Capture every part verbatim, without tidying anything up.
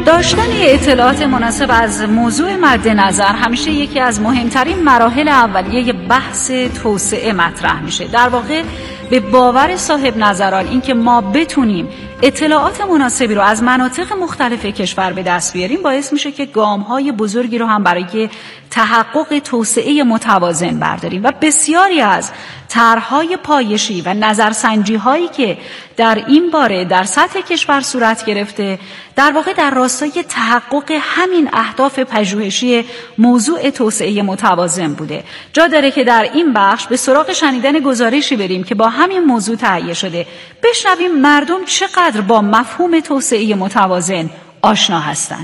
داشتن اطلاعات مناسب از موضوع مد نظر همیشه یکی از مهمترین مراحل اولیه بحث توسعه مطرح میشه. در واقع به باور صاحب نظران این که ما بتونیم اطلاعات مناسبی رو از مناطق مختلف کشور به دست بیاریم باعث میشه که گام‌های بزرگی رو هم برای تحقق توسعه متوازن برداریم و بسیاری از طرح‌های پایشی و نظرسنجی‌هایی که در این باره در سطح کشور صورت گرفته در واقع در راستای تحقق همین اهداف پژوهشی موضوع توسعه متوازن بوده. جا داره که در این بخش به سراغ شنیدن گزارشی بریم که با همین موضوع تهیه شده، بشنویم مردم چقدر با مفهوم توسعه متوازن آشنا هستند.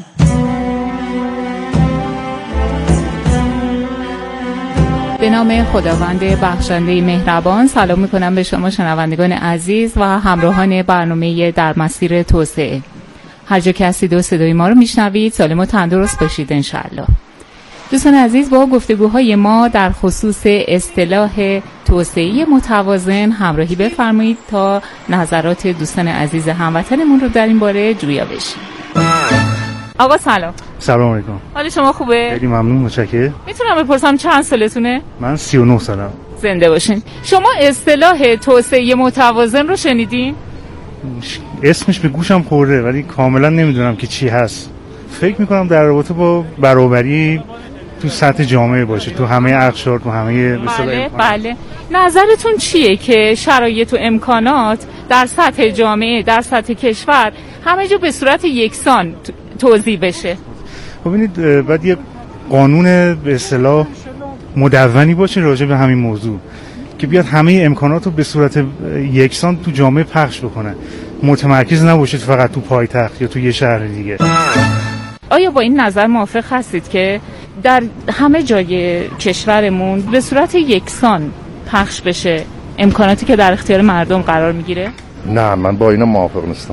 به نام خداوند بخشنده مهربان، سلام میکنم به شما شنوندگان عزیز و همراهان برنامه در مسیر توسعه. هر جا که هستید و صدای ما رو میشنوید سالم و تندرست باشید انشالله. دوستان عزیز، با گفتگوهای ما در خصوص اصطلاح توسعه متوازن همراهی بفرمایید تا نظرات دوستان عزیز هموطنمون رو در این باره جویا بشیم. آقا سلام. سلام علیکم. حال شما خوبه؟ خیلی ممنون، متشکرم. میتونم بپرسم چند سالتونه؟ من سی و نه سالم. زنده باشین. شما اصطلاح توسعه متوازن رو شنیدین؟ اسمش به گوشم خورده ولی کاملا نمیدونم که چی هست. فکر میکنم در رابطه با برابری تو سطح جامعه باشه، تو همه اقشار، تو همه بله بله. نظرتون چیه که شرایط و امکانات در سطح جامعه، در سطح کشور همه جا به صورت یکسان توزیع بشه؟ ببینید، بعد یه قانون به اصطلاح مدونی باشه راجع به همین موضوع که بیاد همه امکانات رو به صورت یکسان تو جامعه پخش بکنه، متمرکز نباشید فقط تو پایتخت یا تو یه شهر دیگه. آیا با این نظر موافق هستید که در همه جای کشورمون به صورت یکسان پخش بشه امکاناتی که در اختیار مردم قرار میگیره؟ نه، من با اینا موافق نیستم.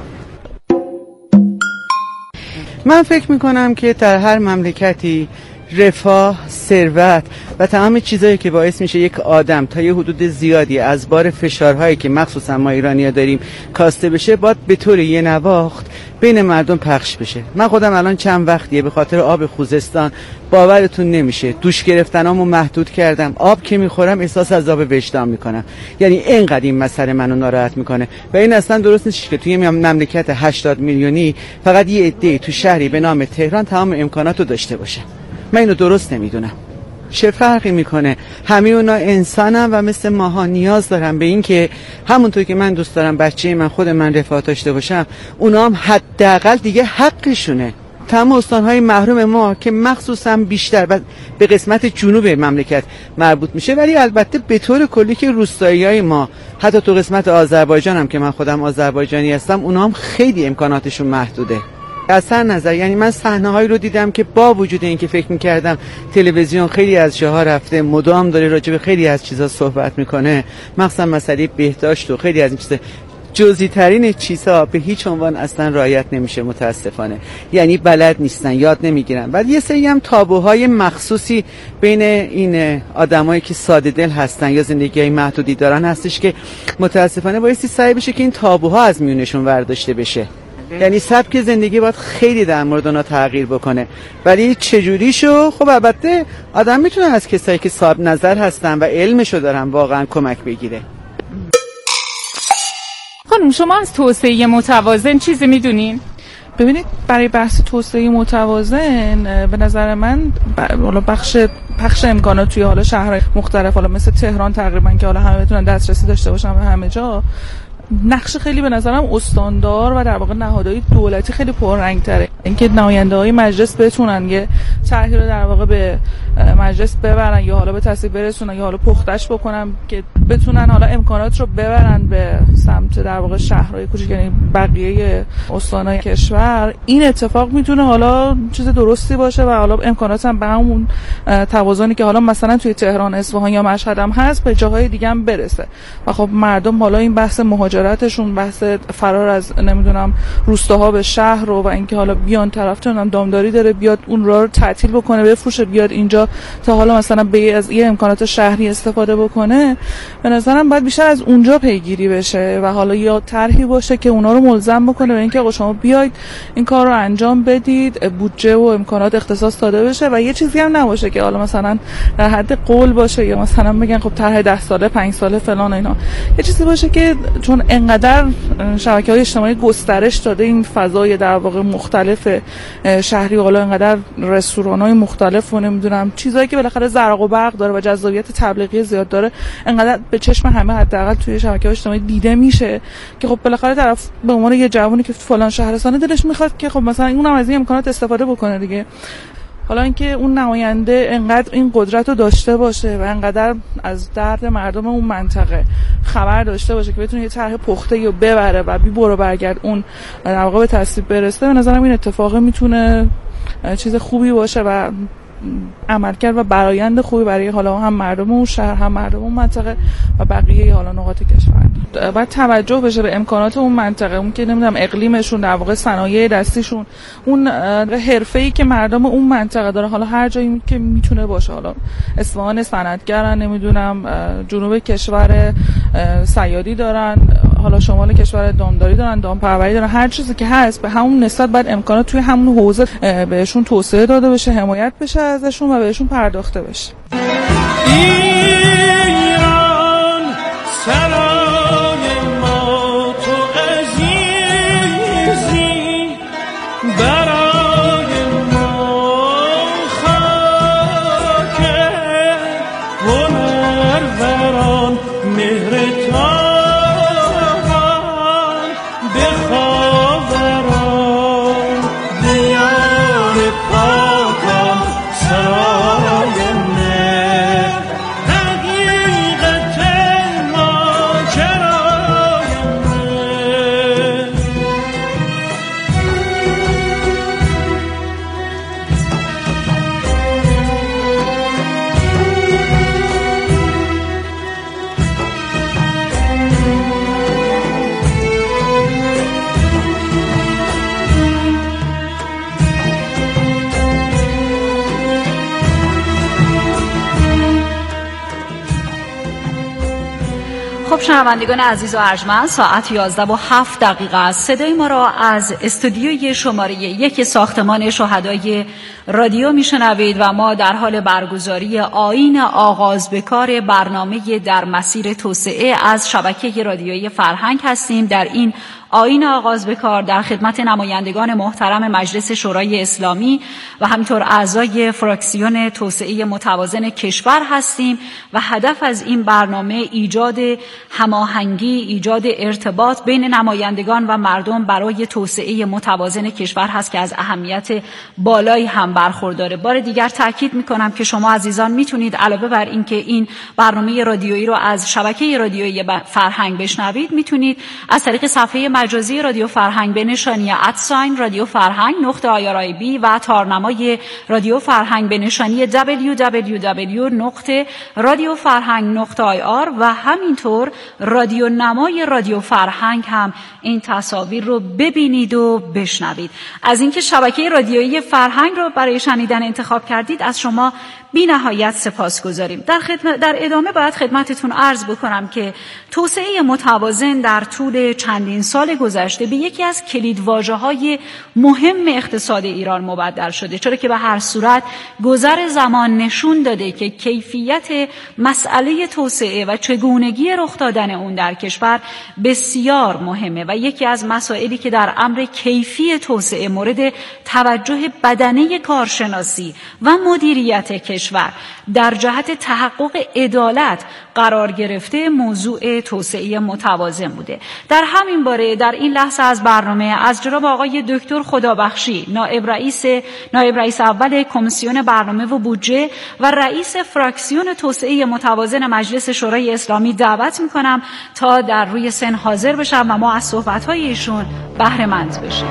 من فکر میکنم که در هر مملکتی رفاه، ثروت و تمام چیزایی که باعث میشه یک آدم تا یه حدود زیادی از بار فشارهایی که مخصوصا ما ایرانی‌ها داریم کاسته بشه، باید به طور یه نواخت بین مردم پخش بشه. من خودم الان چند وقتیه به خاطر آب خوزستان باورتون نمیشه دوش گرفتنامو محدود کردم. آب که میخورم احساس عذاب وجدان میکنم. یعنی اینقدر این مسئله منو ناراحت میکنه و این اصلا درست نیست که توی مملکت هشتاد میلیونی فقط یه عده‌ای تو شهری به نام تهران تمام امکاناتو داشته باشه. من اینو درست نمیدونم. چه فرقی میکنه؟ همه اونا انسانن و مثل ماها نیاز دارن به این که همونطور که من دوست دارم بچه من خود من رفاه داشته باشم، اونا هم حداقل دیگه حقشونه. تمام استانهای محروم ما که مخصوصا بیشتر به قسمت جنوب مملکت مربوط میشه، ولی البته به طور کلی که روستایی‌های ما حتی تو قسمت آذربایجان هم که من خودم آذربایجانی هستم، اونا هم خیلی امکاناتشون محدوده. از هر نظر، یعنی من صحنه‌هایی رو دیدم که با وجود اینکه فکر می‌کردم تلویزیون خیلی از جاها رفته مدام داره راجع به خیلی از چیزا صحبت میکنه، مخصوصا مسئله بهداشت و خیلی از این چیزا، جزئی ترین چیزها به هیچ عنوان اصلا رعایت نمیشه متاسفانه. یعنی بلد نیستن، یاد نمیگیرن. ولی یه سری هم تابوهای مخصوصی بین این آدمایی که ساده دل هستن یا زندگی‌های محدودی دارن هستش که متاسفانه بایستی سعی بشه که این تابوها از میونشون برداشته بشه. یعنی سبک زندگی باید خیلی در مورد اونا تغییر بکنه. ولی چجوری شو؟ خب البته آدم میتونه از کسایی که صاحب نظر هستن و علمشو دارن واقعا کمک بگیره. خانم، شما از توسعه متوازن چیزی میدونین؟ ببینید، برای بحث توسعه متوازن به نظر من حالا بخش پخش امکانات توی حالا شهرهای مختلف، حالا مثل تهران تقریبا که حالا همه بتونن دسترسی داشته باشن به همه جا، نقش خیلی به نظرم استاندار و در واقع نهادهای دولتی خیلی پررنگ‌تره. اینکه نماینده‌های مجلس بتونن یه طرحی رو در واقع به مجلس ببرن یا حالا به تصویب برسونن یا حالا پختش بکنن که بتونن حالا امکانات رو ببرن به سمت در واقع شهرهای کوچیک، یعنی بقیه استان‌های کشور. این اتفاق میتونه حالا چیز درستی باشه و حالا امکانات هم به همون توازنی که حالا مثلا توی تهران، اصفهان یا مشهد هم هست به جاهای دیگه هم برسه. و خب مردم حالا این بحث مهاجرتشون، بحث فرار از نمیدونم روستاها به شهر رو و اینکه حالا بیان طرف چون دامداری داره بیاد اون راه رو تعطیل بکنه بفروشه بیاد اینجا تا حالا مثلا به از یه امکانات شهری استفاده بکنه، به نظرم باید بیشتر از اونجا پیگیری بشه و حالا یا طرحی باشه که اونا رو ملزم بکنه به اینکه آقا شما بیاید این کار رو انجام بدید، بودجه و امکانات اختصاص داده بشه و یه چیزی هم نباشه که حالا مثلا در حد قول باشه یا مثلا بگن خب طرح ده ساله پنج ساله فلان اینا. یه چیزی باشه که چون انقدر شبکه‌های اجتماعی گسترش داده این فضای در واقع مختلف شهری، حالا انقدر رستوران‌های مختلف و نمیدونم چیزایی که بالاخره زرق و برق داره و جذابیت تبلیغی زیاد داره، انقدر به چشم همه حداقل توی شبکه‌های اجتماعی دیده میشه که خب بالاخره طرف به عنوان یه جوونی که فلان شهرستانه دلش میخواد که خب مثلا اونم از این امکانات استفاده بکنه دیگه. حالا اینکه اون نماینده انقدر این قدرت رو داشته باشه و انقدر از درد مردم اون منطقه خبر داشته باشه که بتونه یه طرح پخته رو ببره و بی برو برگرد اون در واقع به تصویب برسه، به نظرم این اتفاق میتونه چیز خوبی باشه و عملکرد و برآیند خوبی برای حالا هم مردم اون شهر هم مردم اون منطقه و بقیه حالا نقاط کشور. باید توجه بشه به امکانات اون منطقه، اون که نمیدونم اقلیمشون، در واقع صنایع دستیشون، اون حرفه‌ای که مردم اون منطقه داره، حالا هر جایی که میتونه باشه، حالا اصفهان صنعتگرن، نمیدونم جنوب کشور صیادی دارن، حالا شمال کشور دامداری دارن، دامپروری دارن، هر چیزی که هست به همون نسبت باید امکانات توی همون حوزه بهشون توسعه داده بشه، حمایت بشه ازشون و بهشون پرداخته بشه. ایران سرای ما تو عزیزی، برای ما خاک هنروران مهرتان بخاوران دیار پاکان سرای خب شنوندگان عزیز و ارجمند، ساعت یازده و هفت دقیقه است. صدای ما را از استودیوی شماره یک ساختمان شهدای رادیو میشنوید و ما در حال برگزاری آیین آغاز به کار برنامه در مسیر توسعه از شبکه رادیویی فرهنگ هستیم. در این آیین آغاز به کار در خدمت نمایندگان محترم مجلس شورای اسلامی و همینطور اعضای فراکسیون توسعه متوازن کشور هستیم و هدف از این برنامه ایجاد هماهنگی، ایجاد ارتباط بین نمایندگان و مردم برای توسعه متوازن کشور هست که از اهمیت بالایی هم برخورداره. بار دیگر تاکید میکنم که شما عزیزان میتونید علاوه بر این که این برنامه رادیویی رو از شبکه رادیویی فرهنگ بشنوید، میتونید از طریق صفحه مجازی رادیو فرهنگ به نشانی ادساین رادیو فرهنگ نقطه آی آر آی بی و تارنمای رادیو فرهنگ به نشانی دبلیو دبلیو دبلیو نقطه رادیو فرهنگ نقطه آی آر و همینطور رادیو نمای رادیو فرهنگ هم این تصاویر رو ببینید و بشنوید. از اینکه شبکه رادیویی فرهنگ رو برای شنیدن انتخاب کردید از شما بی نهایت سپاسگزاریم. در خدمت در ادامه باید خدمتتون عرض بکنم که توسعه متوازن در طول چندین سال گذشته به یکی از کلیدواژه‌های مهم اقتصاد ایران مبدل شده، چرا که به هر صورت گذر زمان نشون داده که کیفیت مسئله توسعه و چگونگی رخ دادن اون در کشور بسیار مهمه و یکی از مسائلی که در امر کیفی توسعه مورد توجه بدنه کارشناسی و مدیریت کشور در جهت تحقق عدالت قرار گرفته موضوع توسعه متوازن بوده. در همین باره در این لحظه از برنامه از جناب آقای دکتر خدابخشی، نایب رئیس نایب رئیس اول کمیسیون برنامه و بودجه و رئیس فراکسیون توسعه متوازن مجلس شورای اسلامی دعوت می‌کنم تا در روی سن حاضر بشن و ما از صحبت‌های ایشون بهره مند بشیم.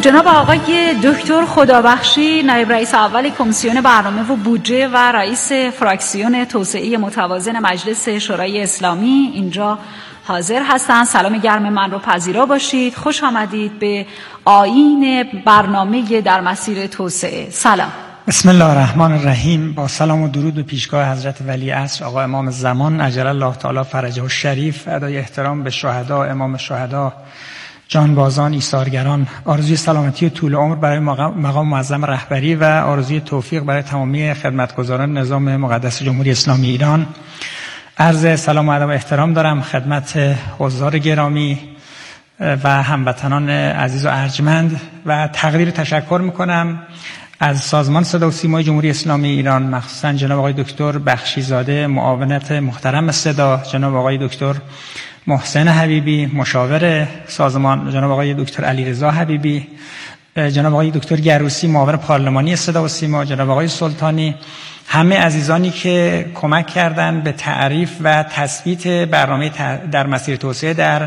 جناب آقای دکتر خدابخشی، نایب رئیس اول کمیسیون برنامه و بودجه و رئیس فراکسیون توسعه متوازن مجلس شورای اسلامی اینجا حاضر هستند. سلام گرم من رو پذیرا باشید. خوش آمدید به آیین برنامه در مسیر توسعه. سلام. بسم الله الرحمن الرحیم. با سلام و درود به پیشگاه حضرت ولی عصر آقا امام زمان عجل الله تعالی فرجه الشریف، ادای احترام به شهدا، امام شهدا، جانبازان، ایثارگران، آرزوی سلامتی و طول عمر برای مقام معظم رهبری و آرزوی توفیق برای تمامی خدمتگزاران نظام مقدس جمهوری اسلامی ایران. عرض سلام و ادب و احترام دارم خدمت حضار گرامی و هموطنان عزیز و ارجمند و تقدیر تشکر میکنم از سازمان صدا و سیمای جمهوری اسلامی ایران، مخصوصا جناب آقای دکتر بخشیزاده معاونت محترم صدا، جناب آقای دکتر محسن حبیبی مشاور سازمان، جناب آقای دکتر علیرضا حبیبی، جناب آقای دکتر گروسی معاون پارلمانی صدا و سیما، جناب آقای سلطانی، همه عزیزانی که کمک کردند به تعریف و تثبیت برنامه در مسیر توسعه در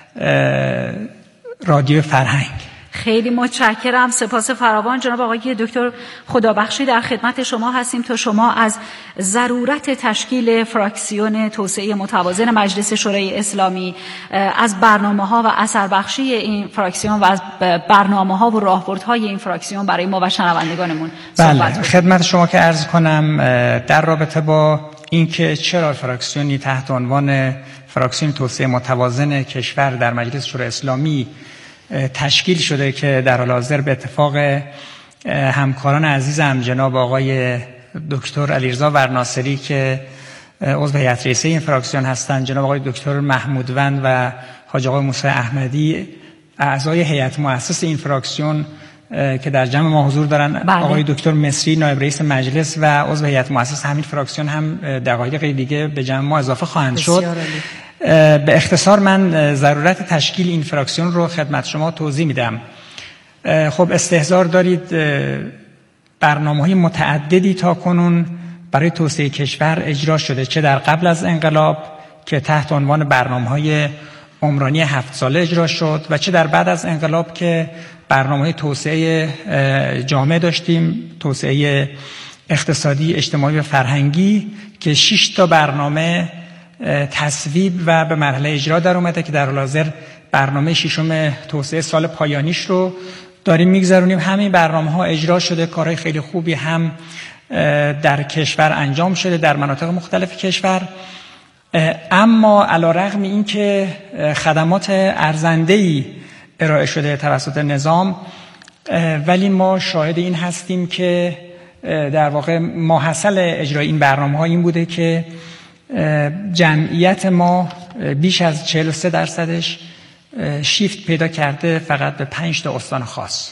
رادیو فرهنگ. خیلی متشکرم، سپاس فراوان. جناب آقای دکتر خدابخشی در خدمت شما هستیم تا شما از ضرورت تشکیل فراکسیون توسعه متوازن مجلس شورای اسلامی، از برنامه‌ها و اثر بخشی این فراکسیون و از برنامه‌ها و راهبردهای این فراکسیون برای ما و شنوندگانمون صحبت بله. کنیم. خدمت شما که عرض کنم در رابطه با اینکه چرا فراکسیونی تحت عنوان فراکسیون توسعه متوازن کشور در مجلس شورای اسلامی تشکیل شده که در حال حاضر به اتفاق همکاران عزیزم جناب آقای دکتر علیرضا ورناصری که عضو هیئت رئیسه این فراکسیون هستند، جناب آقای دکتر محمودوند و حاج آقای موسی احمدی اعضای هیئت مؤسس این فراکسیون که در جمع ما حضور دارن، بله. آقای دکتر مصری نایب رئیس مجلس و عضو هیئت مؤسس همین فراکسیون هم دقایق دیگه به جمع ما اضافه خواهند شد. به اختصار من ضرورت تشکیل این فراکسیون رو خدمت شما توضیح میدم. خب استحضار دارید برنامه‌های متعددی تا کنون برای توسعه کشور اجرا شده، چه در قبل از انقلاب که تحت عنوان برنامه‌های عمرانی هفت ساله اجرا شد و چه در بعد از انقلاب که برنامه توسعه جامعه داشتیم، توسعه اقتصادی، اجتماعی و فرهنگی که شش تا برنامه تصویب و به مرحله اجرا در اومده که در حال حاضر برنامه ششم توسعه سال پایانیش رو داریم میگذرونیم. همین برنامه ها اجرا شده، کارهای خیلی خوبی هم در کشور انجام شده در مناطق مختلف کشور، اما علیرغم این که خدمات ارزنده‌ای ارائه شده توسط نظام، ولی ما شاهد این هستیم که در واقع ماحصل اجرای این برنامه ها این بوده که جمعیت ما بیش از چهل و سه درصدش شیفت پیدا کرده فقط به پنج تا استان خاص.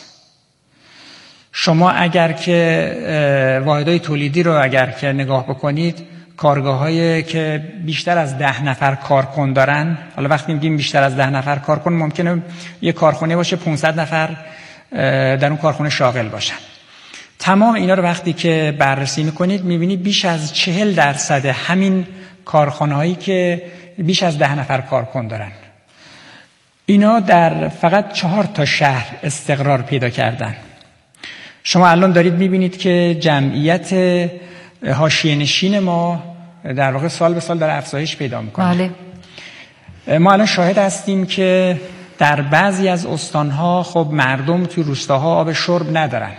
شما اگر که واحدهای تولیدی رو اگر که نگاه بکنید، کارگاه‌هایی که بیشتر از ده نفر کارکن دارن، حالا وقتی میگیم بیشتر از ده نفر کارکن ممکنه یه کارخونه باشه پانصد نفر در اون کارخونه شاغل باشن. تمام اینا رو وقتی که بررسی میکنید میبینید بیش از چهل درصد همین کارخانه‌هایی که بیش از ده نفر کارکن دارن، اینا در فقط چهار تا شهر استقرار پیدا کردن. شما الان دارید میبینید که جمعیت حاشیه نشین ما در واقع سال به سال در افزایش پیدا میکنه. بله. ما الان شاهد هستیم که در بعضی از استانها خب مردم توی روستاها آب شرب ندارن.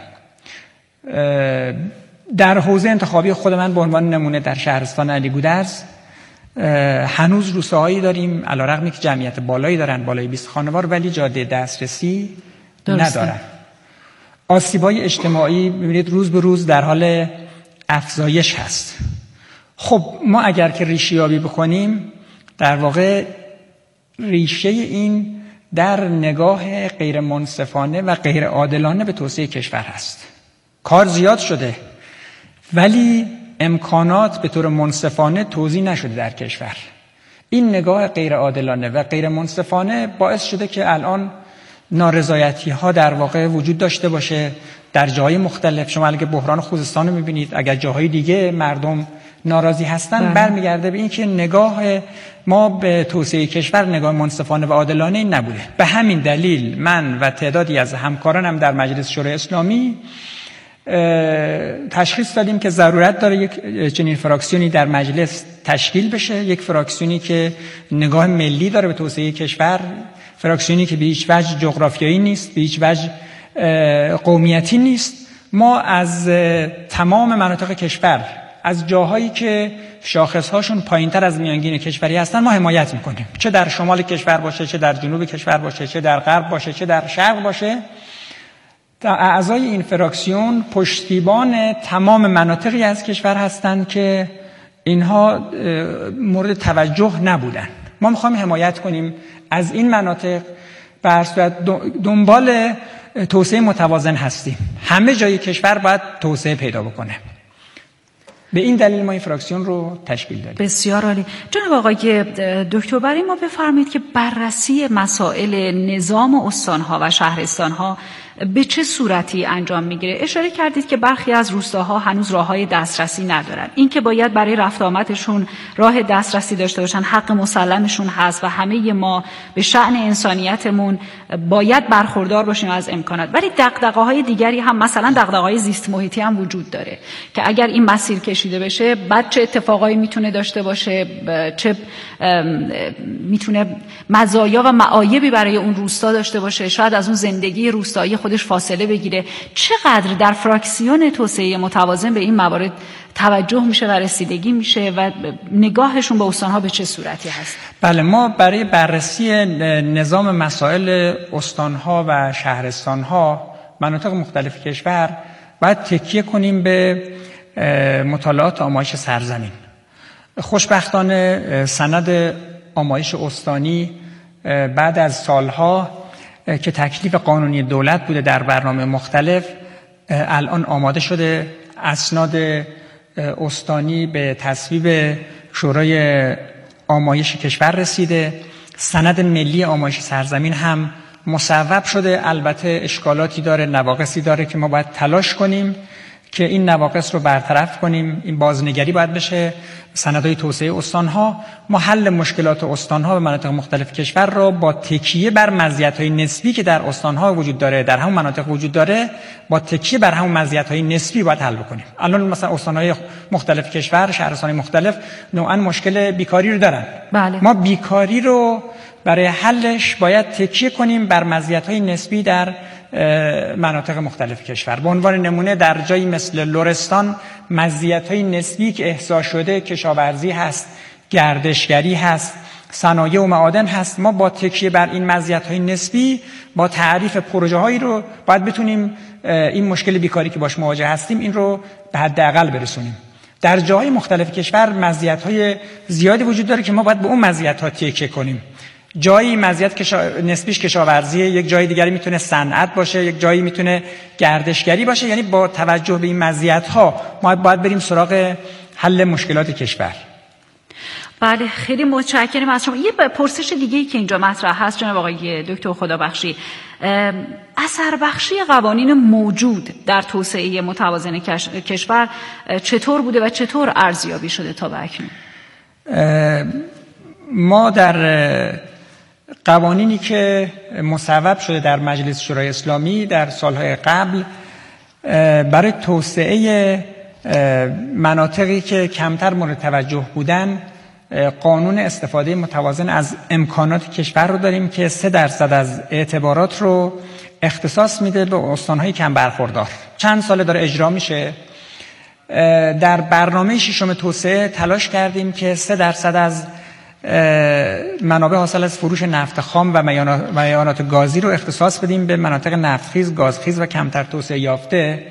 در حوزه انتخابی خود من به عنوان نمونه در شهرستان علی گودرز هنوز روستاهایی داریم علیرغم اینکه جمعیت بالایی دارن، بالای بیست خانوار، ولی جاده دسترسی درسته. ندارن. آسیب‌های اجتماعی می‌بینید روز به روز در حال افزایش هست. خب ما اگر که ریشه‌یابی بکنیم، در واقع ریشه این در نگاه غیر منصفانه و غیر عادلانه به توسعه کشور هست. کار زیاد شده ولی امکانات به طور منصفانه توزیع نشده در کشور. این نگاه غیر عادلانه و غیر منصفانه باعث شده که الان نارضایتی ها در واقع وجود داشته باشه در جای مختلف. شما اگه بحران خوزستان رو میبینید، اگر جاهای دیگه مردم ناراضی هستن بله. برمیگرده به این که نگاه ما به توسعه کشور نگاه منصفانه و عادلانه نبوده. به همین دلیل من و تعدادی از همکارانم در مجلس شورای اسلامی تشخیص دادیم که ضرورت داره یک چنین فراکسیونی در مجلس تشکیل بشه، یک فراکسیونی که نگاه ملی داره به توسعه کشور، فراکسیونی که به هیچ وجه جغرافیایی نیست، به هیچ وجه قومیتی نیست. ما از تمام مناطق کشور، از جاهایی که شاخصهاشون پایینتر از میانگین کشوری هستن ما حمایت میکنیم، چه در شمال کشور باشه، چه در جنوب کشور باشه، چه در غرب باشه، چه در شرق باشه. اعضای این فراکسیون پشتیبان تمام مناطقی از کشور هستند که اینها مورد توجه نبودن. ما میخوایم حمایت کنیم از این مناطق، به هر صورت دنبال توسعه متوازن هستیم. همه جای کشور باید توسعه پیدا بکنه. به این دلیل ما این فراکسیون رو تشکیل دادیم. بسیار عالی. جناب آقای دکتر، برای ما بفرمایید که بررسی مسائل نظام استان‌ها و شهرستان‌ها به چه صورتی انجام میگیره؟ اشاره کردید که برخی از روستاها هنوز راههای دسترسی ندارن. این که باید برای رفت آمدشون راه دسترسی داشته باشن حق مسلمشون هست و همه ما به شأن انسانیتمون باید برخوردار باشیم از امکانات. ولی دغدغه‌های دیگری هم، مثلا دغدغه‌های زیست محیطی هم وجود داره که اگر این مسیر کشیده بشه بعد چه اتفاقایی میتونه داشته باشه، چه میتونه مزایا و معایبی برای اون روستا داشته باشه، شاید از اون زندگی روستایی خودش فاصله بگیره. چقدر در فراکسیون توسعه متوازن به این موارد توجه میشه و رسیدگی میشه و نگاهشون به استانها به چه صورتی هست؟ بله، ما برای بررسی نظام مسائل استانها و شهرستانها مناطق مختلف کشور باید تکیه کنیم به مطالعات آمایش سرزمین. خوشبختانه سند آمایش استانی بعد از سالها که تکلیف قانونی دولت بوده در برنامه مختلف الان آماده شده. اسناد استانی به تصویب شورای آمایش کشور رسیده. سند ملی آمایش سرزمین هم مصوب شده. البته اشکالاتی داره، نواقصی داره که ما باید تلاش کنیم که این نواقص رو برطرف کنیم. این بازنگری باید بشه. سندهای توسعه استانها، ما حل مشکلات استانها و مناطق مختلف کشور را با تکیه بر مزیت‌های نسبی که در استانها وجود داره، در همون مناطق وجود داره، با تکیه بر همون مزیت‌های نسبی باید حل بکنیم. الان مثلا استانهای مختلف کشور، شهرستان‌های مختلف نوعاً مشکل بیکاری رو دارن. بله. ما بیکاری رو برای حلش باید تکیه کنیم بر مزیت‌های نسبی در مناطق مختلف کشور. به عنوان نمونه در جایی مثل لرستان مزیت‌های نسبی که احصا شده کشاورزی هست، گردشگری هست، صنایع و معادن هست. ما با تکیه بر این مزیت‌های نسبی با تعریف پروژه‌هایی رو باید بتونیم این مشکل بیکاری که باش مواجه هستیم این رو به حداقل برسونیم. در جاهای مختلف کشور مزیت‌های زیادی وجود داره که ما باید به اون مزیت‌ها تکیه کنیم. جایی مزیت کشا... نسبیش کشاورزیه، یک جای دیگری میتونه صنعت باشه، یک جایی میتونه گردشگری باشه. یعنی با توجه به این مزیت‌ها ما باید بریم سراغ حل مشکلات کشور. بله، خیلی متشکرم از شما. یه پرسش دیگه‌ای که اینجا مطرح هست جناب آقای دکتر خدابخشی، اثر بخشی قوانین موجود در توسعه متوازن کش... کشور چطور بوده و چطور ارزیابی شده تا به اکنون؟ ما در قوانینی که مصوب شده در مجلس شورای اسلامی در سالهای قبل برای توسعه مناطقی که کمتر مورد توجه بودن، قانون استفاده متوازن از امکانات کشور رو داریم که سه درصد از اعتبارات رو اختصاص میده به استانهای کم برخوردار. چند ساله داره اجرا میشه. در برنامه ششم توسعه تلاش کردیم که سه درصد از منابع حاصل از فروش نفت خام و میانات گازی رو اختصاص بدیم به مناطق نفتخیز، گازخیز و کمتر توسعه یافته.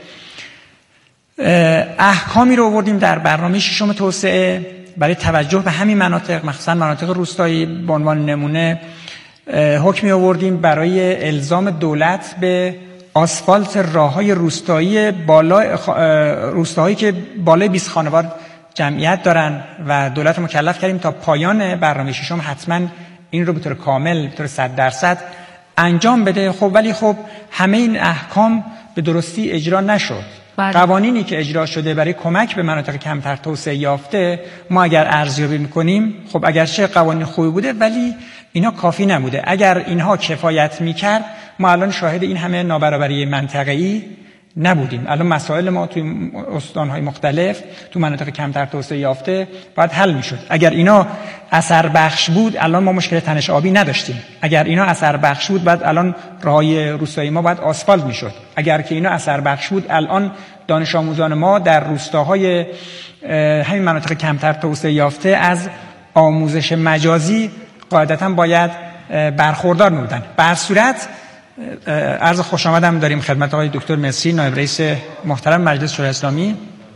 احکامی رو آوردیم در برنامه ششم توسعه برای توجه به همین مناطق، مخصوصا مناطق روستایی. به عنوان نمونه حکمی آوردیم برای الزام دولت به آسفالت راه‌های روستایی بالا روستاهایی که بالای بیست خانوار جمعیت دارن و دولت مکلف کردیم تا پایان برنامه ششم حتما این رو به طور کامل، به طور صد درصد انجام بده. خب ولی خب همه این احکام به درستی اجرا نشد. بله. قوانینی که اجرا شده برای کمک به مناطق کمتر توسعه یافته، ما اگر ارزیابی میکنیم خب اگرچه قوانین خوبی بوده ولی اینا کافی نبوده. اگر اینها کفایت میکرد ما الان شاهد این همه نابرابری منطقه‌ای نبودیم. الان مسائل ما توی استان‌های مختلف تو مناطق کمتر توسعه یافته باید حل میشد. اگر اینا اثر بخش بود الان ما مشکل تنش آبی نداشتیم. اگر اینا اثر بخش بود بعد الان راههای روستایی ما باید آسفالت میشد. اگر که اینا اثر بخش بود الان دانش آموزان ما در روستاهای همین مناطق کمتر توسعه یافته از آموزش مجازی قاعدتاً باید برخوردار بودن. به هر صورت عرض خوش آمدم داریم خدمت آقای دکتر مصری، نایب رئیس محترم مجلس شورای اسلامی.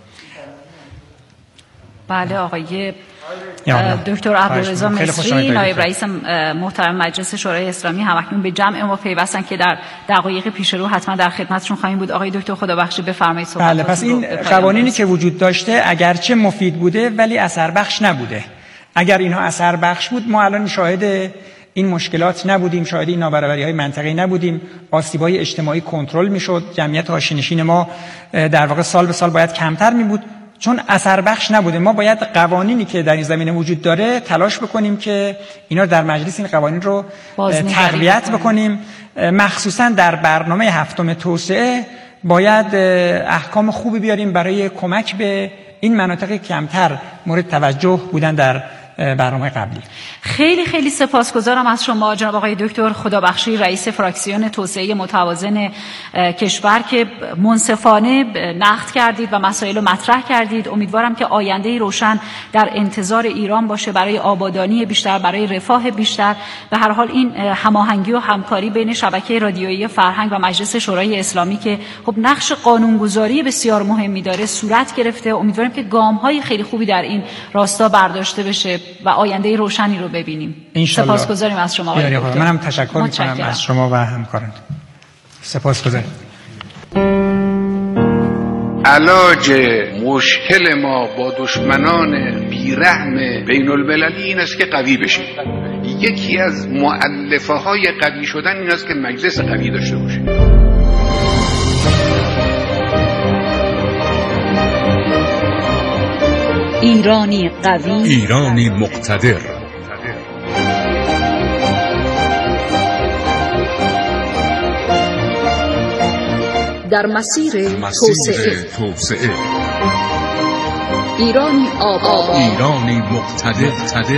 بله آقای دکتر عبدالرضا مصری، نایب رئیس محترم مجلس شورای اسلامی همکنون به جمع ما پیوستن که در دقایق پیش رو حتما در خدمتشون خواهیم بود. آقای دکتر خدابخش بفرمایید صحبت. بله، پس این قوانینی که وجود داشته اگرچه مفید بوده ولی اثر بخش نبوده. اگر اینها اثر بخش بود ما الان شاهد این مشکلات نبودیم، شاهد این نابرابری‌های منطقه‌ای نبودیم، آسیب‌های اجتماعی کنترل می‌شد، جمعیت حاشیه‌نشین ما در واقع سال به سال باید کمتر می‌بود چون اثر بخش نبوده. ما باید قوانینی که در این زمینه وجود داره تلاش بکنیم که اینا در مجلس این قوانین رو تقویت بکنیم. مخصوصاً در برنامه هفتم توسعه باید احکام خوبی بیاریم برای کمک به این مناطق کمتر مورد توجه بودن در برنامه قبلی. خیلی خیلی سپاسگزارم از شما جناب آقای دکتر خدابخشی، رئیس فراکسیون توسعه متوازن کشور که منصفانه نقد کردید و مسائل رو مطرح کردید. امیدوارم که آینده روشن در انتظار ایران باشه برای آبادانی بیشتر، برای رفاه بیشتر. به هر حال این هماهنگی و همکاری بین شبکه رادیویی فرهنگ و مجلس شورای اسلامی که خب نقش قانونگذاری بسیار مهمی داره صورت گرفته. امیدوارم که گام‌های خیلی خوبی در این راستا برداشته بشه و آینده روشنی رو ببینیم. سپاسگزاریم از شما آقای دکتر. منم تشکر می‌کنم از شما و همکاران. سپاسگزارم. علاج مشکل ما با دشمنان بیرحم بین المللی این است که قوی بشیم. یکی از مؤلفه های قوی شدن این است که مجلس قوی داشته باشیم. ایرانی قوی، ایرانی مقتدر. در مسیر توسعه. توسعه ایرانی آباد، ایرانی مقتدر.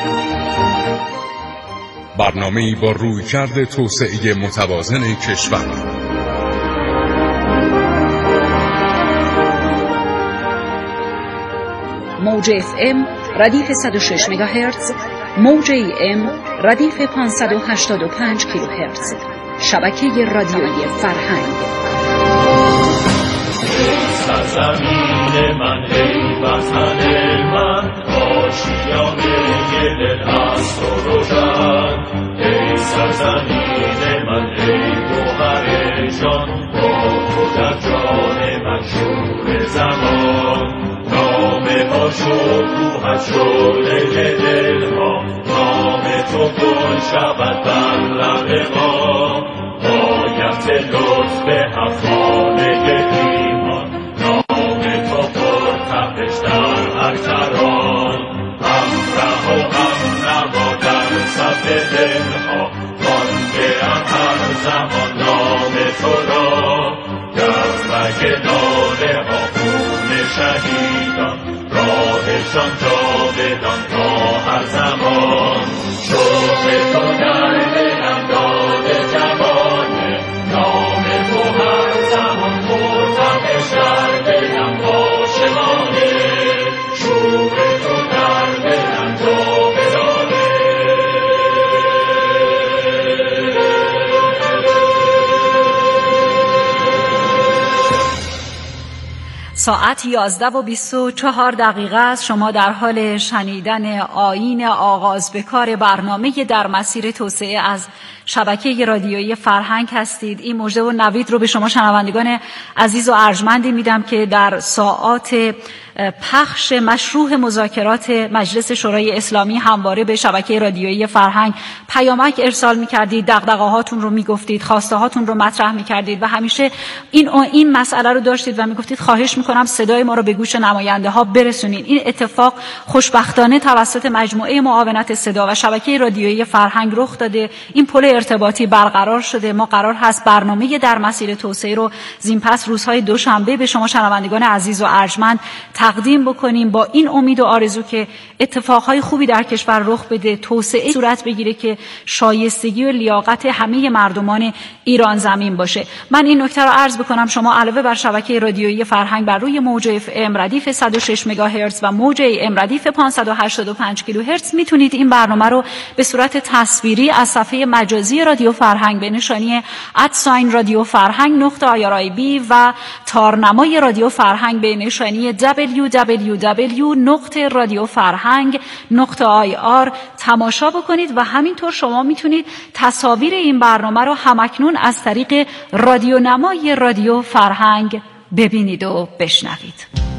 برنامه‌ای با رویکرد توسعه متوازن کشور. موج اف ام ردیف صد و شش مگاهرتز، موج ای ام ردیف پانصد و هشتاد و پنج کیلوهرتز. شبکه رادیویی فرهنگ. سرزمین من ای وطن من، آشیانه دل است و روشن. ای سرزمین من ای گوهر جان، با تو در جان من شور زمان. نام ما شد روحت شعله دلها، نام تو گل شود بر لب ما. آیت لطف افغانه ایمان، نام تو پر تپش در هر کران. هم ره و هم نوا در صف دلها، خوانده ام هر زمان نام تو را. گرمک ناله ها خون شهیدان، راهشان جاودان تا هر زمان. شوق تو در دلم داده جوانه، نام تو هر زمان مرتبش در دلم عاشقانه. شوق تو در دلم جاودانه. ساعت یازده و بیست و چهار دقیقه است. شما در حال شنیدن آیین آغاز به کار برنامه در مسیر توسعه از شبکه رادیویی فرهنگ هستید. این مژده و نوید رو به شما شنوندگان عزیز و ارجمندی میدم که در ساعات پخش مشروع مذاکرات مجلس شورای اسلامی همواره به شبکه رادیویی فرهنگ پیامک ارسال می‌کردید، دغدغه‌هاتون رو میگفتید، خواسته هاتون رو مطرح می‌کردید و همیشه این این مسئله رو داشتید و میگفتید خواهش می‌کنم صدای ما رو به گوش نماینده ها برسونید. این اتفاق خوشبختانه توسط مجموعه معاونت صدا و شبکه رادیویی فرهنگ رخ داده. این پل ارتباطی برقرار شده. ما قرار هست برنامه در مسیر توسعه رو زین پس روزهای دوشنبه به شما شنوندگان عزیز و ارجمند تقدیم بکنیم، با این امید و آرزو که اتفاقهای خوبی در کشور رخ بده، توسعه صورت بگیره که شایستگی و لیاقت همه مردمان ایران زمین باشه. من این نکته رو عرض بکنم، شما علاوه بر شبکه رادیویی فرهنگ بر روی موج اف ام ردیف صد و شش مگاهرتز و موج ای ام ردیف پانصد و هشتاد و پنج کیلوهرتز میتونید این برنامه رو به صورت تصویری از صفحه مجازی رادیو فرهنگ به نشانی ادساین رادیو فرهنگ نقطه آی آر آی بی و تارنمای رادیو فرهنگ به نشانی دبلیو دبلیو دبلیو نقطه رادیو فرهنگ نقطه آی آر تماشا بکنید و همینطور شما میتونید تصاویر این برنامه رو همکنون از طریق رادیونمای رادیو فرهنگ ببینید و بشنوید.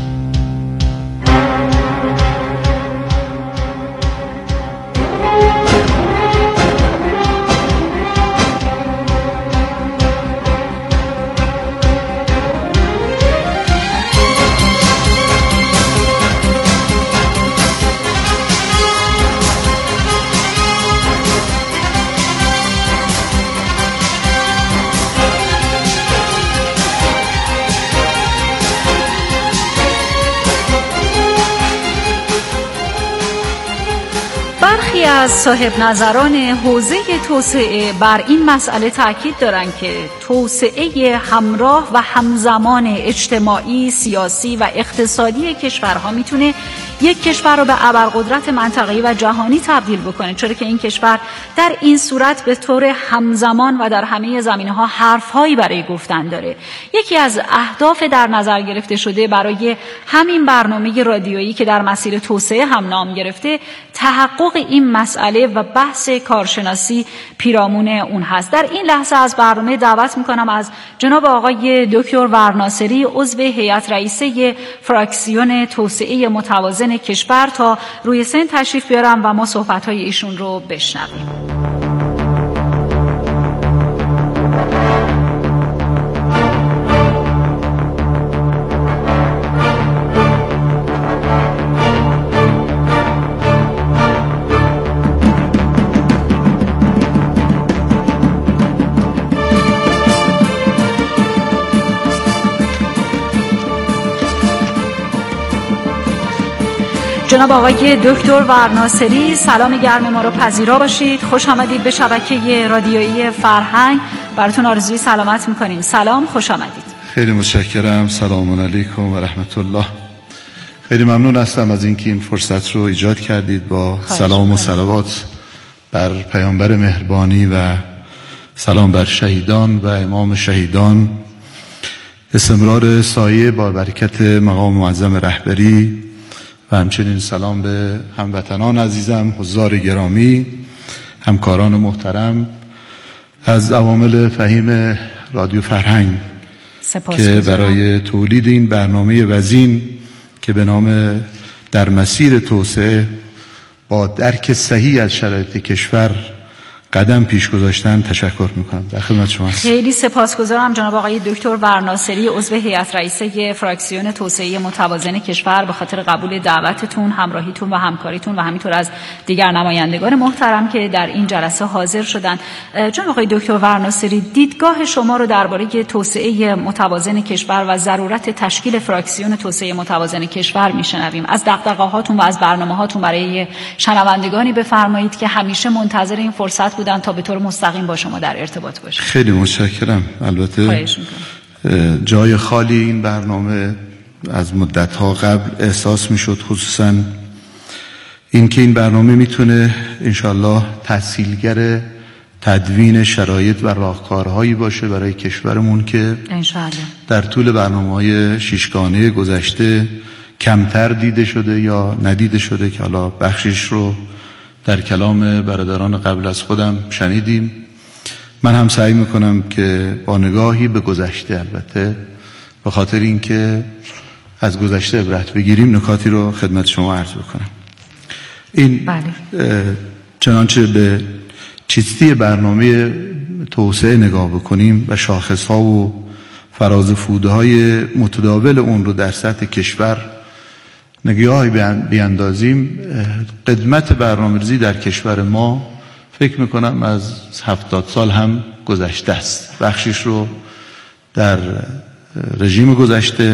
برخی از صاحب نظران حوزه توسعه بر این مسئله تاکید دارند که توسعه همراه و همزمان اجتماعی، سیاسی و اقتصادی کشورها میتونه یک کشور رو به ابرقدرت منطقه‌ای و جهانی تبدیل بکنه، چرا که این کشور در این صورت به طور همزمان و در همه زمینه‌ها حرف‌هایی برای گفتن داره. یکی از اهداف در نظر گرفته شده برای همین برنامه رادیویی که در مسیر توسعه هم نام گرفته، تحقق این مسئله و بحث کارشناسی پیرامون اون هست. در این لحظه از برنامه دعوت میکنم از جناب آقای دکتر ورناصری، عضو هیئت رئیسه فراکسیون توسعه متوازن کشور، تا روی سن تشریف بیارم و ما صحبت‌های ایشون رو بشنویم. جناب آقای دکتر ورناصری، سلام گرم ما رو پذیرا باشید. خوش آمدید به شبکه رادیویی فرهنگ. براتون آرزوی سلامت میکنیم. سلام، خوش آمدید. خیلی متشکرم. سلام علیکم و رحمت الله. خیلی ممنون هستم از اینکه این فرصت رو ایجاد کردید. با سلام و صلوات بر پیامبر مهربانی و سلام بر شهیدان و امام شهیدان، استمرار سایه با برکت مقام معظم رهبری و همچنین سلام به هموطنان عزیزم، حضار گرامی، همکاران محترم از عوامل فهیم رادیو فرهنگ که برای تولید این برنامه وزین که به نام در مسیر توسعه با درک صحیح از شرایط کشور قدم پیش گذاشتن تشکر میکنم. در خدمت شما هستم. خیلی سپاسگزارم جناب آقای دکتر ورناصری، عضو هیئت رئیسه فراکسیون توسعه متوازن کشور، به خاطر قبول دعوتتون، همراهیتون و همکاریتون و همینطور از دیگر نمایندگان محترم که در این جلسه حاضر شدن. جناب آقای دکتر ورناصری، دیدگاه شما رو درباره توسعه متوازن کشور و ضرورت تشکیل فراکسیون توسعه متوازن کشور میشنویم. از دغدغه‌هاتون و از برنامه‌هاتون برای شنوندگانی بفرمایید که همیشه منتظر این فرصت بودن تا به طور مستقیم با شما در ارتباط باشم. خیلی متشکرم. البته جای خالی این برنامه از مدت‌ها قبل احساس می‌شد، خصوصاً اینکه این برنامه میتونه انشالله تسهیلگر تدوین شرایط و راهکارهایی باشه برای کشورمون که انشالله در طول برنامه‌های شیشگانه گذشته کمتر دیده شده یا ندیده شده، که حالا بخشش رو در کلام برادران قبل از خودم شنیدیم. من هم سعی میکنم که با نگاهی به گذشته، البته به خاطر اینکه از گذشته عبرت بگیریم نکاتی رو خدمت شما عرض بکنم. این بله. چنانچه به چیستی برنامه توسعه نگاه بکنیم و شاخص‌ها و فرازفودهای متداول اون رو در سطح کشور نگاهی بیاندازیم، قدمت برنامه‌ریزی در کشور ما فکر میکنم از هفتاد سال هم گذشته است. بخشش رو در رژیم گذشته